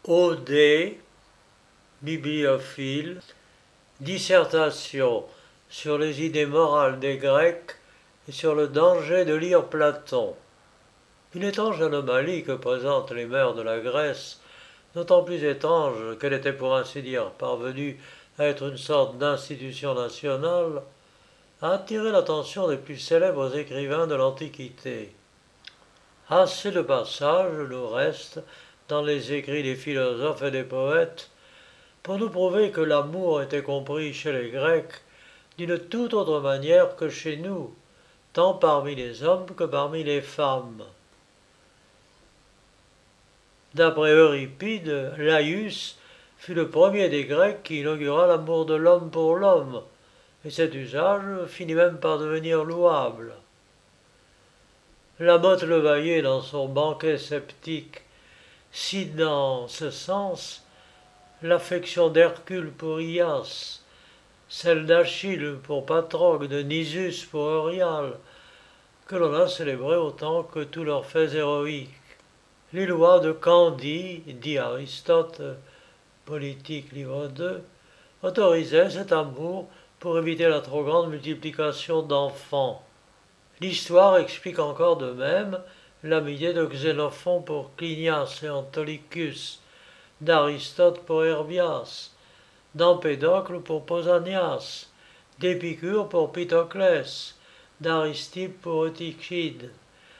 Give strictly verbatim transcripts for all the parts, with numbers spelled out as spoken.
O D, bibliophile, dissertation sur les idées morales des Grecs et sur le danger de lire Platon. Une étrange anomalie que présentent les mœurs de la Grèce, d'autant plus étrange qu'elle était pour ainsi dire parvenue à être une sorte d'institution nationale, a attiré l'attention des plus célèbres écrivains de l'Antiquité. Assez de passages nous restent dans les écrits des philosophes et des poètes pour nous prouver que l'amour était compris chez les Grecs d'une toute autre manière que chez nous, tant parmi les hommes que parmi les femmes. D'après Euripide, Laïus fut le premier des Grecs qui inaugura l'amour de l'homme pour l'homme, et cet usage finit même par devenir louable. Lamotte Levaillé, dans son banquet sceptique, cite dans ce sens l'affection d'Hercule pour Ias, celle d'Achille pour Patrocle, de Nisus pour Euryale, que l'on a célébré autant que tous leurs faits héroïques. Les lois de Candie, dit Aristote, Politique, livre deux, autorisaient cet amour pour éviter la trop grande multiplication d'enfants. L'histoire explique encore de même l'amitié de Xénophon pour Clinias et Autolycus, d'Aristote pour Herbias, d'Empédocle pour Pausanias, d'Épicure pour Pythoclès, d'Aristippe pour Eutychide.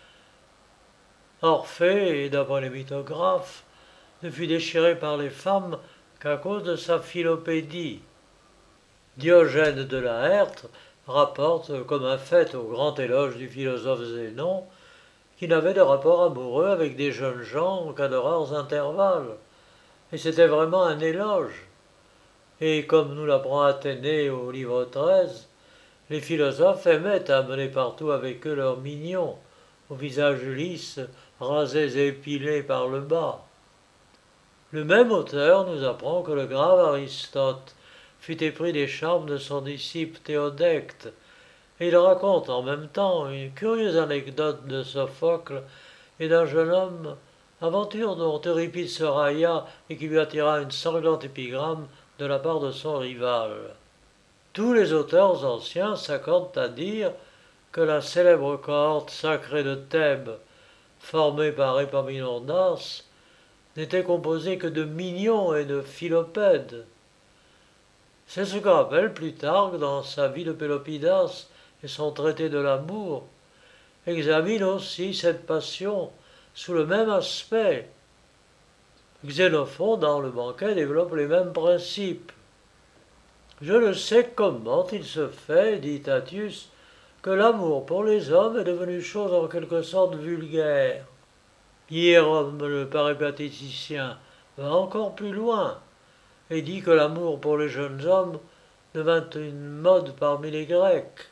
Orphée, d'après les mythographes, ne fut déchiré par les femmes qu'à cause de sa philopédie. Diogène de Laërte rapporte comme un fait au grand éloge du philosophe Zénon qu'il n'avait de rapport amoureux avec des jeunes gens qu'à de rares intervalles. Et c'était vraiment un éloge. Et comme nous l'apprend Athénée au livre treize, les philosophes aimaient à mener partout avec eux leurs mignons, au visage lisse, rasés et épilés par le bas. Le même auteur nous apprend que le grave Aristote fut épris des charmes de son disciple Théodecte, et il raconte en même temps une curieuse anecdote de Sophocle et d'un jeune homme, aventure dont Euripide se railla et qui lui attira une sanglante épigramme de la part de son rival. Tous les auteurs anciens s'accordent à dire que la célèbre cohorte sacrée de Thèbes, formée par Épaminondas, n'était composée que de mignons et de philopèdes. C'est ce que rappelle Plutarque dans sa vie de Pélopidas et son traité de l'amour, examine aussi cette passion sous le même aspect. Xénophon, dans le banquet, développe les mêmes principes. Je ne sais comment il se fait, dit Tatius, que l'amour pour les hommes est devenu chose en quelque sorte vulgaire. Hiérome, le péripatéticien, va encore plus loin et dit que l'amour pour les jeunes hommes devint une mode parmi les Grecs.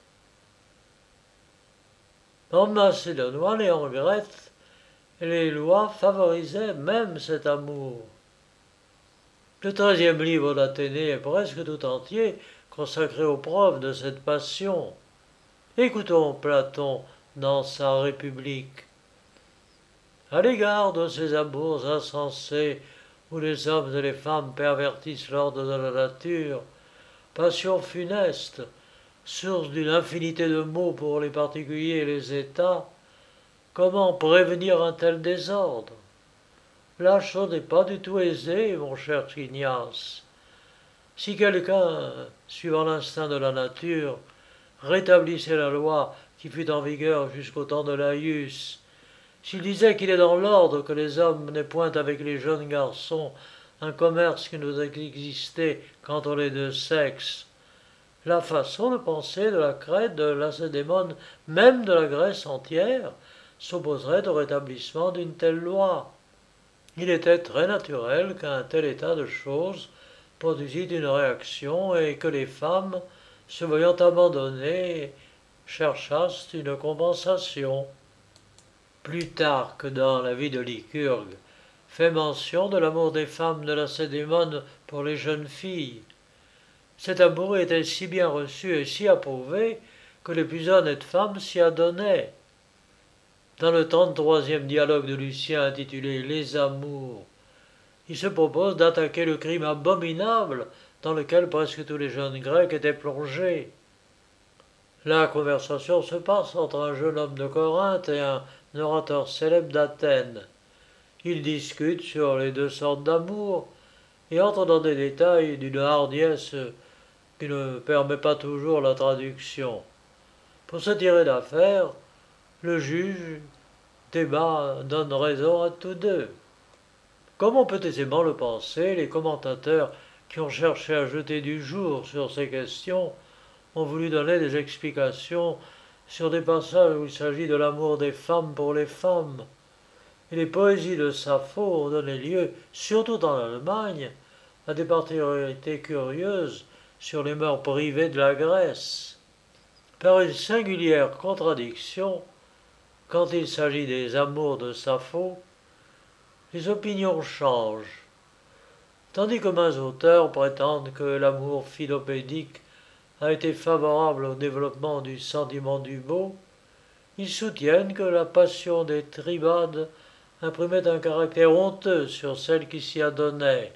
En Macédoine et en Grèce, les lois favorisaient même cet amour. Le treizième livre d'Athénée est presque tout entier consacré aux preuves de cette passion. Écoutons Platon dans sa République. À l'égard de ces amours insensés où les hommes et les femmes pervertissent l'ordre de la nature, passion funeste, source d'une infinité de maux pour les particuliers et les États, comment prévenir un tel désordre? La chose n'est pas du tout aisée, mon cher Chignas. Si quelqu'un, suivant l'instinct de la nature, rétablissait la loi qui fut en vigueur jusqu'au temps de Laïus, s'il disait qu'il est dans l'ordre que les hommes n'aient point avec les jeunes garçons un commerce qui ne doit exister qu'entre les deux sexes, la façon de penser de la Crète, de Lacédémone, même de la Grèce entière, s'opposerait au rétablissement d'une telle loi. Il était très naturel qu'un tel état de choses produisit une réaction et que les femmes, se voyant abandonnées, cherchassent une compensation. Plutarque, dans la vie de Lycurgue, fait mention de l'amour des femmes de Lacédémone pour les jeunes filles. Cet amour était si bien reçu et si approuvé que les plus honnêtes femmes s'y adonnaient. Dans le trente-troisième dialogue de Lucien intitulé Les Amours, il se propose d'attaquer le crime abominable dans lequel presque tous les jeunes Grecs étaient plongés. La conversation se passe entre un jeune homme de Corinthe et un orateur célèbre d'Athènes. Ils discutent sur les deux sortes d'amour et entrent dans des détails d'une hardiesse qui ne permet pas toujours la traduction. Pour se tirer d'affaire, le juge débat donne raison à tous deux. Comme on peut aisément le penser, les commentateurs qui ont cherché à jeter du jour sur ces questions ont voulu donner des explications sur des passages où il s'agit de l'amour des femmes pour les femmes. Et les poésies de Sappho ont donné lieu, surtout en Allemagne, à des particularités curieuses sur les mœurs privées de la Grèce. Par une singulière contradiction, quand il s'agit des amours de Sappho, les opinions changent. Tandis que maint auteurs prétendent que l'amour philopédique a été favorable au développement du sentiment du beau, ils soutiennent que la passion des tribades imprimait un caractère honteux sur celle qui s'y adonnait.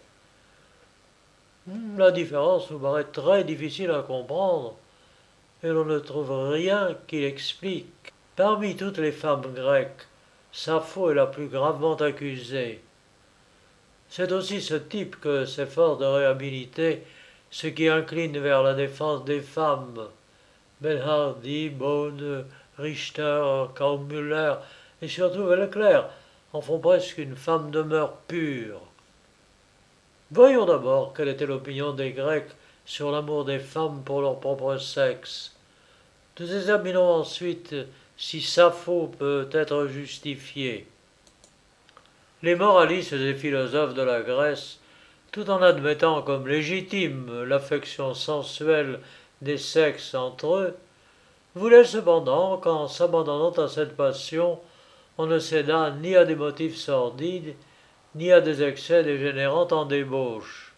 La différence nous paraît très difficile à comprendre, et l'on ne trouve rien qui l'explique. Parmi toutes les femmes grecques, Sappho est la plus gravement accusée. C'est aussi ce type que s'efforce de réhabiliter ce qui incline vers la défense des femmes. Bernhardi, Bode, Richter, Kaumüller et surtout Leclerc en font presque une femme de mœurs pure. Voyons d'abord quelle était l'opinion des Grecs sur l'amour des femmes pour leur propre sexe. Nous examinons ensuite si Sappho peut être justifiée. Les moralistes et philosophes de la Grèce, tout en admettant comme légitime l'affection sensuelle des sexes entre eux, voulaient cependant qu'en s'abandonnant à cette passion, on ne cédât ni à des motifs sordides, ni à des excès dégénérant en débauche.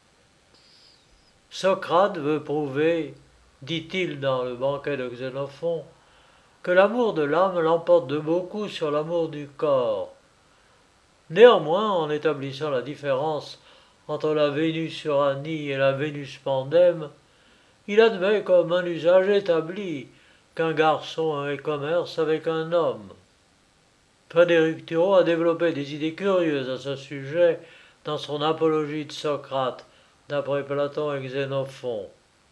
Socrate veut prouver, dit-il dans le banquet de Xénophon, que l'amour de l'âme l'emporte de beaucoup sur l'amour du corps. Néanmoins, en établissant la différence entre la Vénus Uranie et la Vénus Pandème, il admet comme un usage établi qu'un garçon ait commerce avec un homme. Frédéric Thoreau a développé des idées curieuses à ce sujet dans son apologie de Socrate, d'après Platon et Xénophon.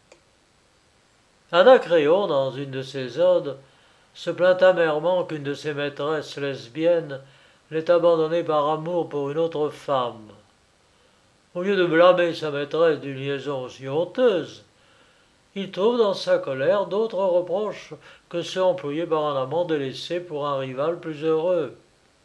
Anacréon, dans une de ses odes, se plaint amèrement qu'une de ses maîtresses lesbiennes l'ait abandonné par amour pour une autre femme. Au lieu de blâmer sa maîtresse d'une liaison aussi honteuse, il trouve dans sa colère d'autres reproches que ceux employés par un amant délaissé pour un rival plus heureux.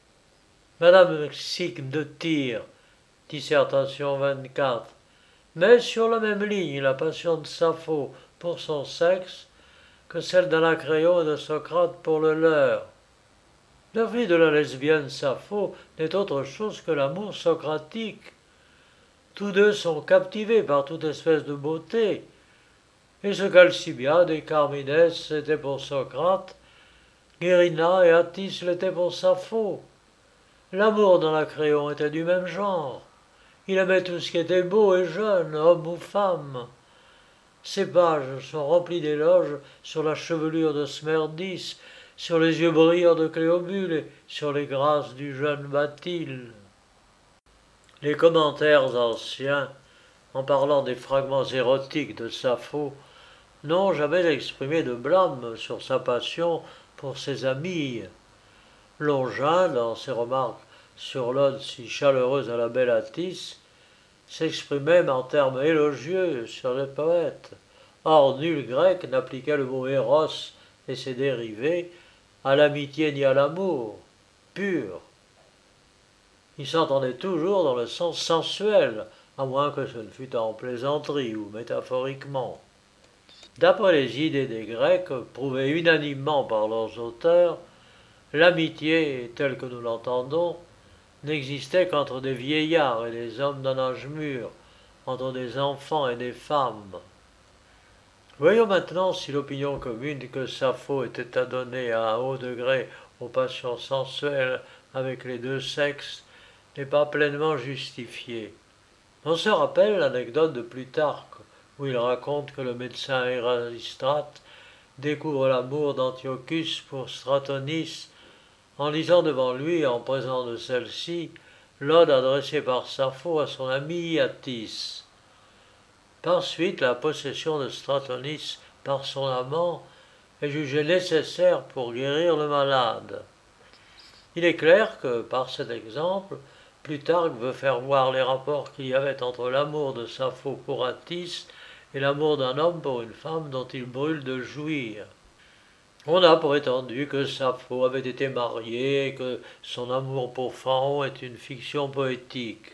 Madame Sigme de Tyr, dissertation vingt-quatre, met sur la même ligne la passion de Sappho pour son sexe que celle d'Anacréon et de Socrate pour le leur. La vie de la lesbienne Sappho n'est autre chose que l'amour socratique. Tous deux sont captivés par toute espèce de beauté, et ce qu'Alcibiade et Charmides étaient pour Socrate, Guérina et Attis l'étaient pour Sappho. L'amour d'Anacréon était du même genre. Il aimait tout ce qui était beau et jeune, homme ou femme. Ces pages sont remplies d'éloges sur la chevelure de Smerdis, sur les yeux brillants de Cléobule et sur les grâces du jeune Bathyle. Les commentaires anciens, en parlant des fragments érotiques de Sappho, n'ont jamais exprimé de blâme sur sa passion pour ses amies. Longin, dans ses remarques sur l'ode si chaleureuse à la belle Attis, s'exprime même en termes élogieux sur le poète. Or, nul grec n'appliquait le mot éros et ses dérivés à l'amitié ni à l'amour pur. Il s'entendait toujours dans le sens sensuel, à moins que ce ne fût en plaisanterie ou métaphoriquement. D'après les idées des Grecs, prouvées unanimement par leurs auteurs, l'amitié, telle que nous l'entendons, n'existait qu'entre des vieillards et des hommes d'un âge mûr, entre des enfants et des femmes. Voyons maintenant si l'opinion commune que Sappho était adonnée à un haut degré aux passions sensuelles avec les deux sexes n'est pas pleinement justifiée. On se rappelle l'anecdote de Plutarque, où il raconte que le médecin Érastrate découvre l'amour d'Antiochus pour Stratonice en lisant devant lui, en présence de celle-ci, l'ode adressée par Sappho à son ami Iatis. Par suite, la possession de Stratonice par son amant est jugée nécessaire pour guérir le malade. Il est clair que, par cet exemple, Plutarque veut faire voir les rapports qu'il y avait entre l'amour de Sappho pour Attis et l'amour d'un homme pour une femme dont il brûle de jouir. On a prétendu que Sappho avait été mariée et que son amour pour Phaon est une fiction poétique.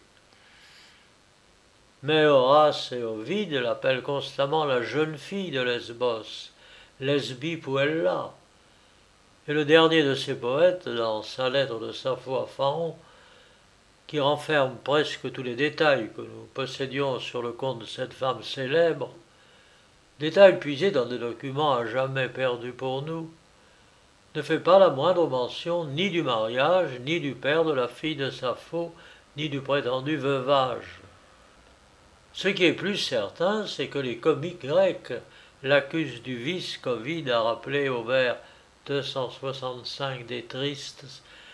Mais Horace et Ovide l'appellent constamment la jeune fille de Lesbos, Lesbi Puella. Et le dernier de ces poètes, dans sa lettre de Sappho à Phaon, qui renferme presque tous les détails que nous possédions sur le compte de cette femme célèbre, détails puisés dans des documents à jamais perdus pour nous, ne fait pas la moindre mention ni du mariage, ni du père de la fille de Sappho, ni du prétendu veuvage. Ce qui est plus certain, c'est que les comiques grecs l'accusent du vice qu'Ovide a rappelé au vers deux cent soixante-cinq des Tristes,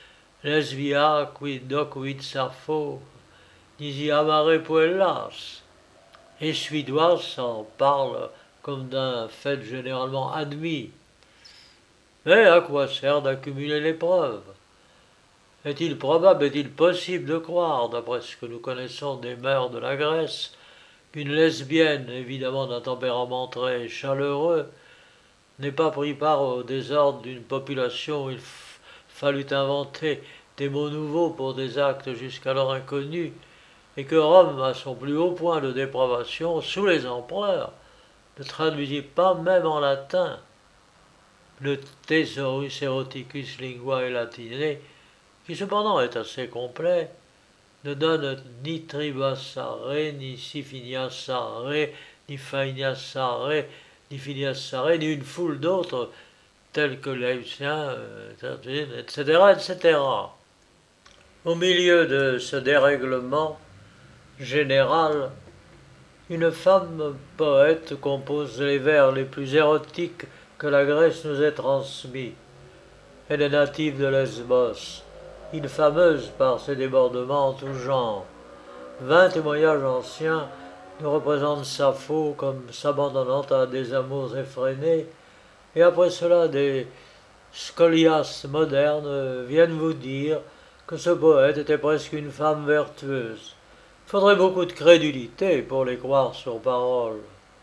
Lesbia quid docuit Sappho, nisi amare puellas. Et Suédois en parle comme d'un fait généralement admis. Mais à quoi sert d'accumuler les preuves? Est-il probable, est-il possible de croire, d'après ce que nous connaissons des mœurs de la Grèce, qu'une lesbienne, évidemment d'un tempérament très chaleureux, n'ait pas pris part au désordre d'une population où il fallut inventer des mots nouveaux pour des actes jusqu'alors inconnus, et que Rome, à son plus haut point de dépravation, sous les empereurs, ne traduisit pas même en latin le Thesaurus Eroticus Linguae Latinae, qui cependant est assez complet, ne donne ni Tribassare, ni Sifiniassare, ni Fainiassare, ni Finiassare, ni une foule d'autres, tels que l'Eusien, et cetera, et cetera. Au milieu de ce dérèglement général, une femme poète compose les vers les plus érotiques que la Grèce nous ait transmis. Elle est native de Lesbos, île fameuse par ses débordements en tout genre. Vingt témoignages anciens nous représentent Sappho comme s'abandonnant à des amours effrénés, et après cela des scolias modernes viennent vous dire que ce poète était presque une femme vertueuse. Il faudrait beaucoup de crédulité pour les croire sur parole.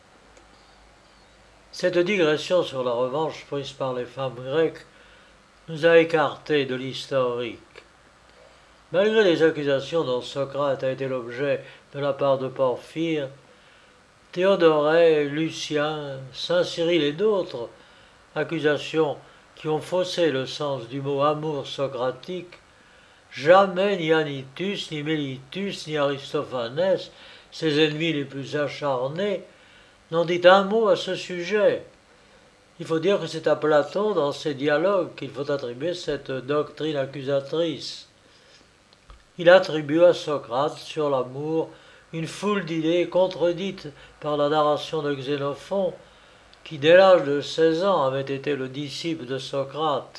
Cette digression sur la revanche prise par les femmes grecques nous a écartés de l'historique. Malgré les accusations dont Socrate a été l'objet de la part de Porphyre, Théodorée, Lucien, Saint Cyril et d'autres, accusations qui ont faussé le sens du mot amour socratique, jamais ni Anytus, ni Mélitus, ni Aristophanes, ses ennemis les plus acharnés, n'ont dit un mot à ce sujet. Il faut dire que c'est à Platon, dans ses dialogues, qu'il faut attribuer cette doctrine accusatrice. Il attribue à Socrate, sur l'amour, une foule d'idées contredites par la narration de Xénophon, qui dès l'âge de seize ans avait été le disciple de Socrate.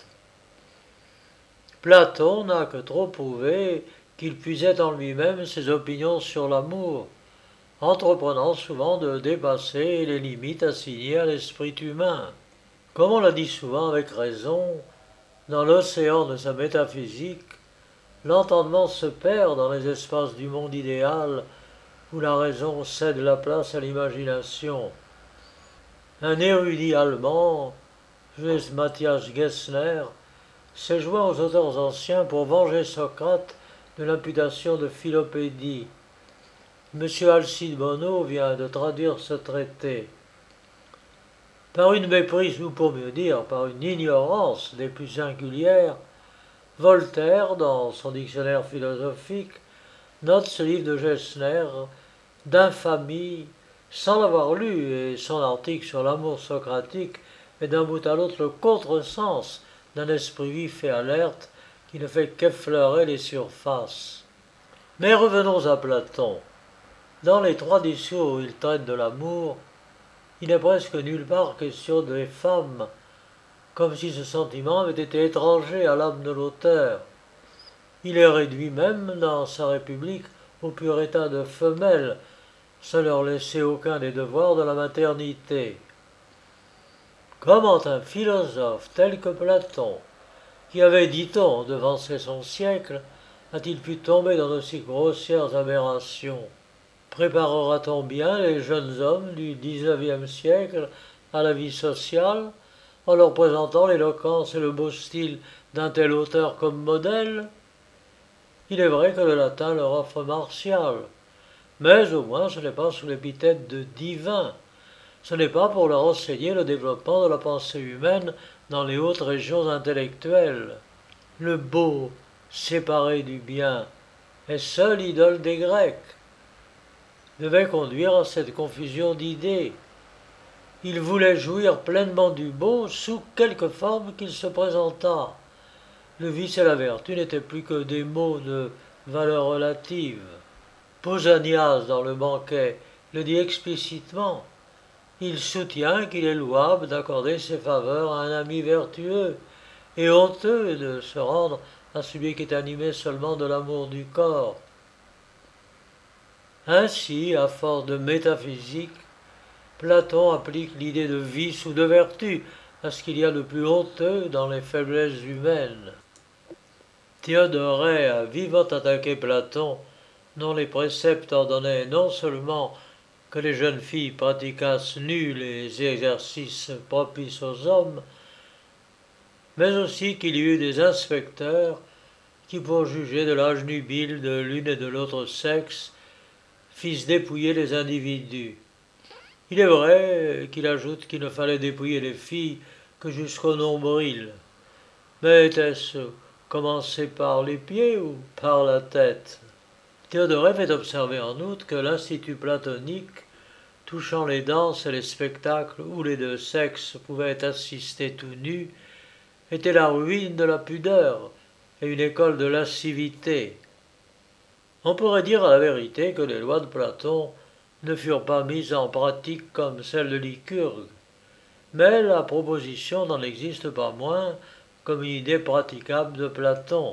Platon n'a que trop prouvé qu'il puisait en lui-même ses opinions sur l'amour, entreprenant souvent de dépasser les limites assignées à l'esprit humain. Comme on l'a dit souvent avec raison, dans l'océan de sa métaphysique, l'entendement se perd dans les espaces du monde idéal où la raison cède la place à l'imagination. Un érudit allemand, Johannes Matthias Gessner, s'est joint aux auteurs anciens pour venger Socrate de l'imputation de philopédie. M. Alcide Bonneau vient de traduire ce traité. Par une méprise, ou pour mieux dire, par une ignorance des plus singulières, Voltaire, dans son dictionnaire philosophique, note ce livre de Gessner d'infamie, sans l'avoir lu, et son article sur l'amour socratique est d'un bout à l'autre le contresens d'un esprit vif et alerte qui ne fait qu'effleurer les surfaces. Mais revenons à Platon. Dans les trois discours où il traite de l'amour, il n'est presque nulle part question des femmes, comme si ce sentiment avait été étranger à l'âme de l'auteur. Il est réduit même, dans sa République, au pur état de femelles, sans leur laisser aucun des devoirs de la maternité. Comment un philosophe tel que Platon, qui avait, dit-on, devancé son siècle, a-t-il pu tomber dans de si grossières aberrations? Préparera-t-on bien les jeunes hommes du dix-neuvième siècle à la vie sociale, en leur présentant l'éloquence et le beau style d'un tel auteur comme modèle? Il est vrai que le latin leur offre martial, mais au moins ce n'est pas sous l'épithète de divin. Ce n'est pas pour leur enseigner le développement de la pensée humaine dans les hautes régions intellectuelles. Le beau, séparé du bien, est seul idole des Grecs, devait conduire à cette confusion d'idées. Il voulait jouir pleinement du beau sous quelque forme qu'il se présentât. Le vice et la vertu n'étaient plus que des mots de valeur relative. Pausanias, dans le banquet, le dit explicitement. Il soutient qu'il est louable d'accorder ses faveurs à un ami vertueux, et honteux de se rendre à celui qui est animé seulement de l'amour du corps. Ainsi, à force de métaphysique, Platon applique l'idée de vice ou de vertu à ce qu'il y a de plus honteux dans les faiblesses humaines. Théodoret a vivement attaqué Platon, dont les préceptes ordonnaient non seulement que les jeunes filles pratiquassent nues les exercices propices aux hommes, mais aussi qu'il y eut des inspecteurs qui, pour juger de l'âge nubile de l'une et de l'autre sexe, fissent dépouiller les individus. Il est vrai qu'il ajoute qu'il ne fallait dépouiller les filles que jusqu'au nombril. Mais était-ce commencer par les pieds ou par la tête? Théodoret fait observer en outre que l'institut platonique, touchant les danses et les spectacles où les deux sexes pouvaient assister tout nus, était la ruine de la pudeur et une école de lascivité. On pourrait dire à la vérité que les lois de Platon ne furent pas mises en pratique comme celles de Lycurgue, mais la proposition n'en existe pas moins comme une idée praticable de Platon.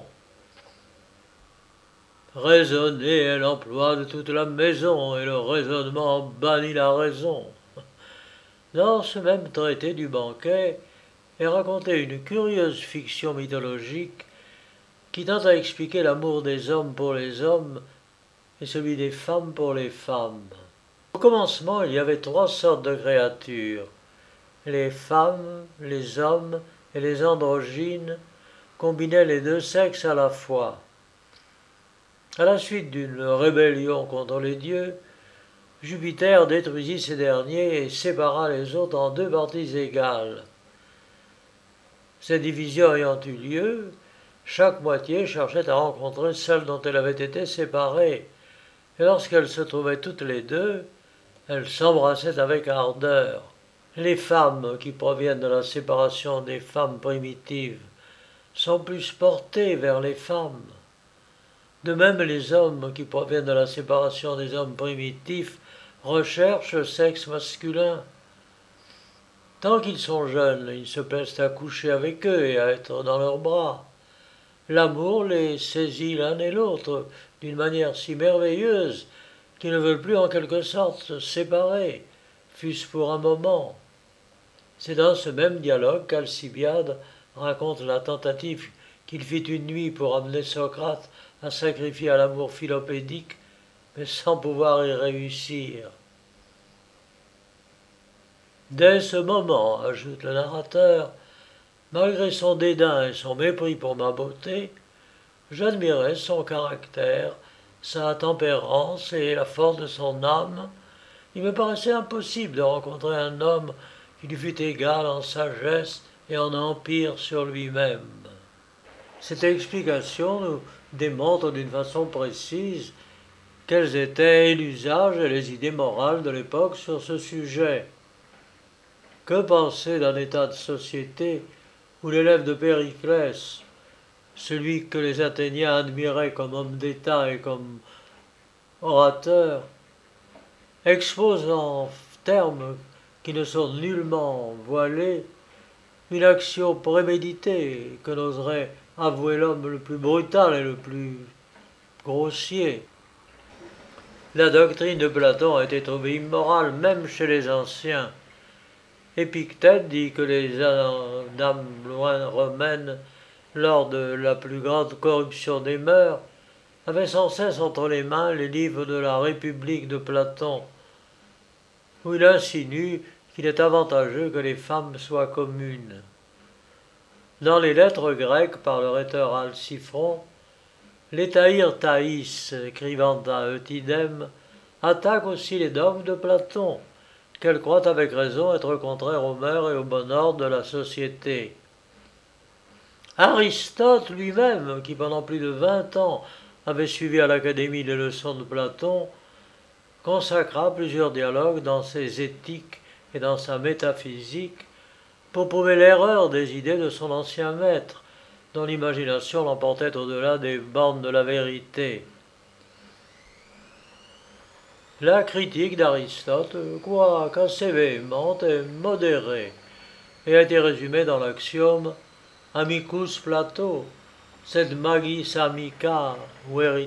Raisonner est l'emploi de toute la maison, et le raisonnement bannit la raison. Dans ce même traité du banquet est racontée une curieuse fiction mythologique qui tente à expliquer l'amour des hommes pour les hommes et celui des femmes pour les femmes. Au commencement, il y avait trois sortes de créatures. Les femmes, les hommes et les androgynes combinaient les deux sexes à la fois. À la suite d'une rébellion contre les dieux, Jupiter détruisit ces derniers et sépara les autres en deux parties égales. Cette division ayant eu lieu, chaque moitié cherchait à rencontrer celle dont elle avait été séparée, et lorsqu'elles se trouvaient toutes les deux, elles s'embrassaient avec ardeur. Les femmes qui proviennent de la séparation des femmes primitives sont plus portées vers les femmes. De même, les hommes qui proviennent de la séparation des hommes primitifs recherchent le sexe masculin. Tant qu'ils sont jeunes, ils se plaisent à coucher avec eux et à être dans leurs bras. L'amour les saisit l'un et l'autre d'une manière si merveilleuse qu'ils ne veulent plus en quelque sorte se séparer, fût-ce pour un moment. C'est dans ce même dialogue qu'Alcibiade raconte la tentative qu'il fit une nuit pour amener Socrate à sacrifier à l'amour philopédique, mais sans pouvoir y réussir. Dès ce moment, ajoute le narrateur, malgré son dédain et son mépris pour ma beauté, j'admirais son caractère, sa tempérance et la force de son âme. Il me paraissait impossible de rencontrer un homme qui lui fût égal en sagesse et en empire sur lui-même. Cette explication nous démontre d'une façon précise quels étaient l'usage et les idées morales de l'époque sur ce sujet. Que penser d'un état de société où l'élève de Périclès, celui que les Athéniens admiraient comme homme d'État et comme orateur, expose en termes qui ne sont nullement voilés une action préméditée que n'oserait avouer l'homme le plus brutal et le plus grossier. La doctrine de Platon a été trouvée immorale même chez les anciens. Épictète dit que les dames romaines, lors de la plus grande corruption des mœurs, avaient sans cesse entre les mains les livres de la République de Platon, où il insinue qu'il est avantageux que les femmes soient communes. Dans les lettres grecques par le rhéteur Alciphron, l'Étaïr Thaïs, écrivant à Eutydème, attaque aussi les dogmes de Platon, qu'elle croit avec raison être contraires aux mœurs et au bon ordre de la société. Aristote lui-même, qui pendant plus de vingt ans avait suivi à l'Académie les leçons de Platon, consacra plusieurs dialogues dans ses éthiques et dans sa métaphysique pour prouver l'erreur des idées de son ancien maître, dont l'imagination l'emportait au-delà des bornes de la vérité. La critique d'Aristote, quoique assez véhémente et modérée, et a été résumée dans l'axiome « Amicus Plato, sed magis amica veritas ».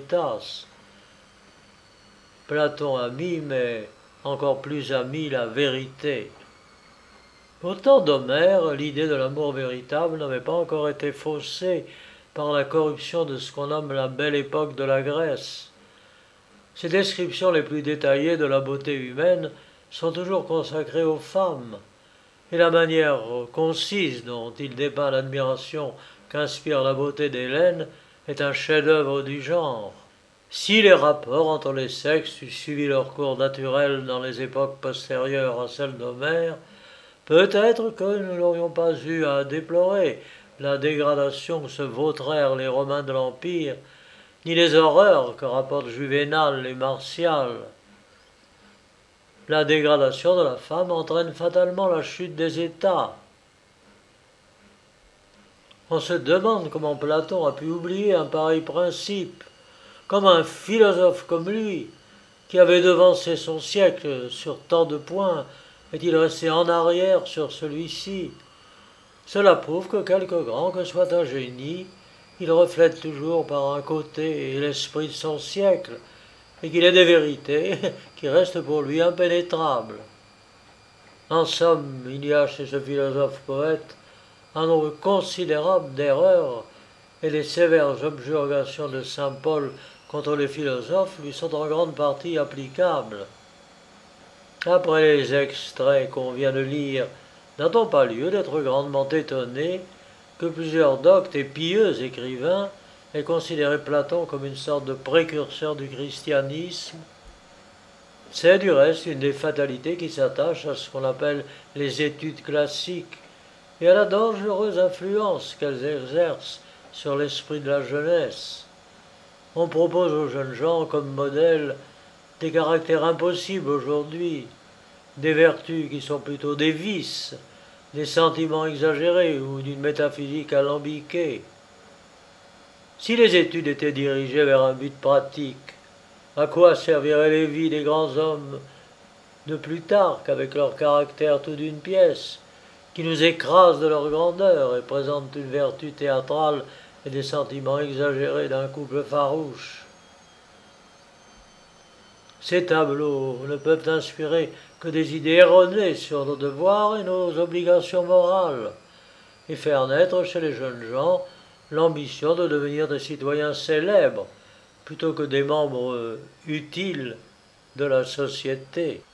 Platon ami, mais encore plus ami la vérité. Au temps d'Homère, l'idée de l'amour véritable n'avait pas encore été faussée par la corruption de ce qu'on nomme la belle époque de la Grèce. Ces descriptions les plus détaillées de la beauté humaine sont toujours consacrées aux femmes, et la manière concise dont il dépeint l'admiration qu'inspire la beauté d'Hélène est un chef-d'œuvre du genre. Si les rapports entre les sexes eussent suivi leur cours naturel dans les époques postérieures à celles d'Homère, peut-être que nous n'aurions pas eu à déplorer la dégradation que se vautrèrent les Romains de l'Empire, ni les horreurs que rapportent Juvénal et Martial. La dégradation de la femme entraîne fatalement la chute des États. On se demande comment Platon a pu oublier un pareil principe, comme un philosophe comme lui, qui avait devancé son siècle sur tant de points, est-il resté en arrière sur celui-ci? Cela prouve que quelque grand que soit un génie, il reflète toujours par un côté l'esprit de son siècle, et qu'il est des vérités qui restent pour lui impénétrables. En somme, il y a chez ce philosophe-poète un nombre considérable d'erreurs, et les sévères objurgations de saint Paul contre les philosophes lui sont en grande partie applicables. Après les extraits qu'on vient de lire, n'a-t-on pas lieu d'être grandement étonné que plusieurs doctes et pieux écrivains aient considéré Platon comme une sorte de précurseur du christianisme? C'est du reste une des fatalités qui s'attachent à ce qu'on appelle les études classiques et à la dangereuse influence qu'elles exercent sur l'esprit de la jeunesse. On propose aux jeunes gens comme modèle des caractères impossibles aujourd'hui, des vertus qui sont plutôt des vices, des sentiments exagérés ou d'une métaphysique alambiquée. Si les études étaient dirigées vers un but pratique, à quoi serviraient les vies des grands hommes de Plutarque avec leur caractère tout d'une pièce, qui nous écrasent de leur grandeur et présentent une vertu théâtrale et des sentiments exagérés d'un couple farouche? Ces tableaux ne peuvent inspirer que des idées erronées sur nos devoirs et nos obligations morales, et faire naître chez les jeunes gens l'ambition de devenir des citoyens célèbres, plutôt que des membres utiles de la société.